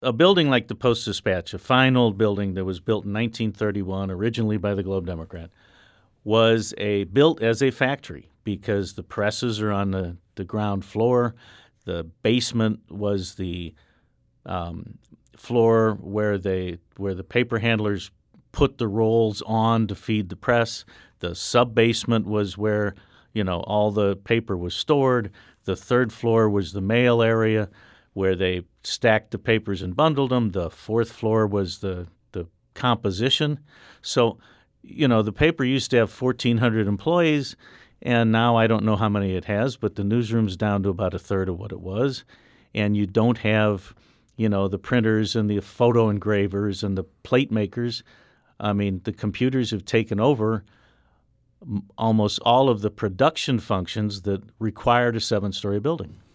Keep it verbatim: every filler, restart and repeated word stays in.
a building like the Post-Dispatch, a fine old building that was built in nineteen thirty-one, originally by the Globe-Democrat, was a built as a factory because the presses are on the, the ground floor. The basement was the um, floor where they where the paper handlers put the rolls on to feed the press. The sub-basement was where, you know, all the paper was stored. The third floor was the mail area where they stacked the papers and bundled them. The fourth floor was the, the composition. So, you know, the paper used to have fourteen hundred employees, and now I don't know how many it has, but the newsroom's down to about a third of what it was. And you don't have, you know, the printers and the photo engravers and the plate makers. I mean, the computers have taken over almost all of the production functions that required a seven-story building.